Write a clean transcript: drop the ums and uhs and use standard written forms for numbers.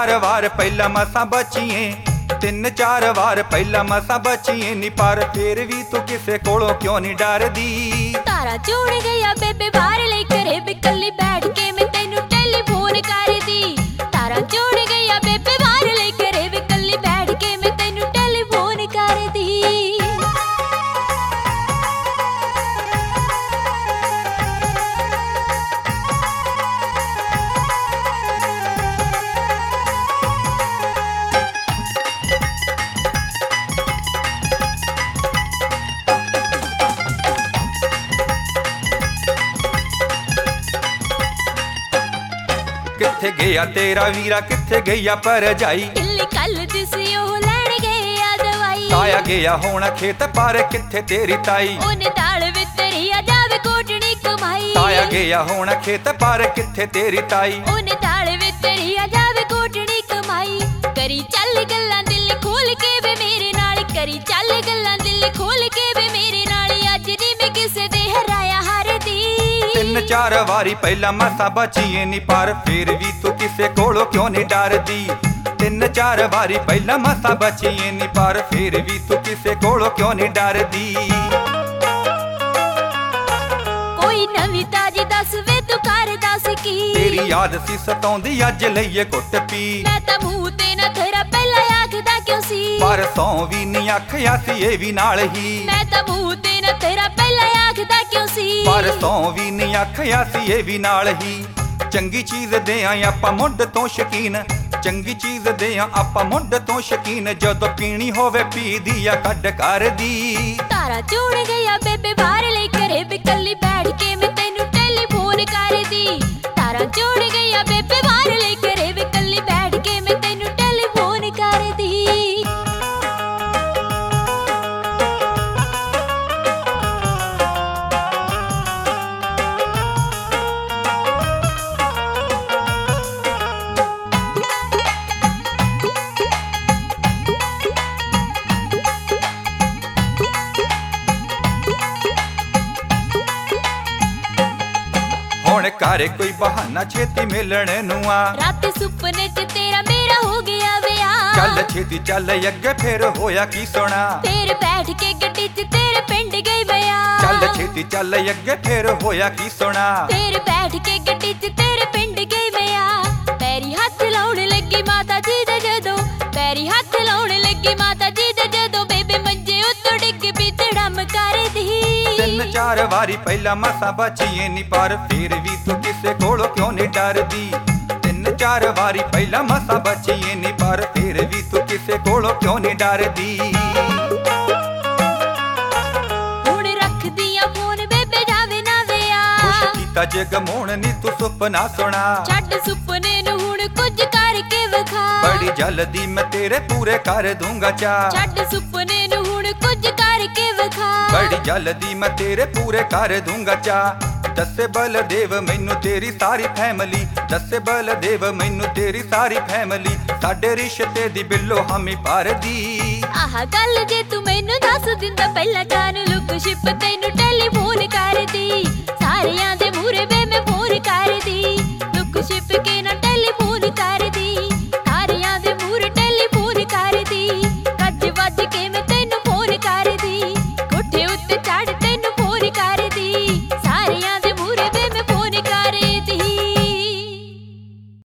चार वार पहला मसा बचिए, 3-4 वार पहला मसा बचिए नी, पर फिर भी तू किसे कोलों क्यों नहीं डरदी। तारा जोड़ गया बेबे बाहर लेकर बिकली बैठ के मैं तेनू टेलीफोन कर दी। तारा जोड़ गया बेबे बाहर लेकर बिकली बैठ के मैं तेनू टेलीफोन कर दी। किथे गया तेरा वीरा, किथे गया परजाई, कल दिसियो लैण गया दवाई। ताया गया होना खेत पर किथे तेरी ताई, ओने दाल वितरिया जावे कोटनी कमाई। ताया गया होना खेत पर किथे तेरी ताई, ओने दाल वितरिया जावे कोटनी कमाई। करी चल गल्लां दिल खोल के वे मेरे नाल, करी चल गल्लां दिल खोल के वे मेरे नाल। अज नी मैं किसे दे हराया हार दी। 3-4 वारी पहला मसा बचिए नी, पर फिर भी तू किसे कोलों क्यों नहीं डरदी। 3-4 वारी पहला मसा बचिए नी, पर फिर भी तू किसे कोलों क्यों नहीं डरदी। कोई नवी ताजी दस वे तू कर दस की, तेरी याद सी सताउंदी अज लईए घुट पी। मैं तां मूंह ते ना तेरा पहला आखदा क्यों सी, पर सौ भी नहीं आखिया सी ये भी नाल ही। मैं तां मूंह ते ना तेरा पहला आखदा क्यों सी, पर सौ भी नहीं आखिया सी ये भी नाल ही। चंगी चीज दे आपां मुंड तो शकीन, चंगी चीज दे आपां मुंड तो शकीन, जदों पीनी होवे पी दिया कड कर दी। तारा जोड़ गया बेबे बाहर लेकर बिकली बैठ के मैं तेनू टेलीफोन कर दी। तारा जोड़ गया बेबे बाहर लेकर बिकली बैठ के मैं तेनू टेलीफोन कर दी। हुण करे कोई बहाना छेती मिलने नूं आ, रात सुपने च तेरा मेरा हो गया विआह। चल छेती चल अगे फिर होया की सुना, फिर बैठ के गड्डी च तेरे पिंड गई बया। चल छेती चल अगे फिर होया की सुना, फिर बैठ के गड्डी च तेरे पिंड गई बया। पैरी हथ लाउण लगी माता जी दे जदों, पैरी हथ लाउण लगी माता जी दे जदों, बेबे मंजे उत्तों डिग पी धड़म कर दी। 3-4 वारी पहला मसा बचिए नी, पर फिर भी तू किसे कोलों क्यों नहीं डरदी। 3-4 वारी पहला मसा बचिए नी, पर फिर भी तू किसे कोलों क्यों नहीं डरदी। हुण रख दिया फोन बेबे जावे ना विआ, खुश कीता जे गमोण नी तू सुपना सुना, छड्ड सुपने नूं हुण कुछ करके विखा। बड़ी जल्दी मैं तेरे पूरे कर दूंगा चा, छड्ड सुपने नूं हुण कुछ करके विखा। बड़ी जल्दी मैं तेरे पूरे कर दूंगा चा। दस्से बलदेव मैनू तेरी सारी फैमिली, दस्से बलदेव मैनू तेरी सारी फैमिली, साडे रिश्ते दी बिल्लो हामी भर दी। आह गल जे तू मैनू दस दिंदा पहला जान लुक छिप तैनू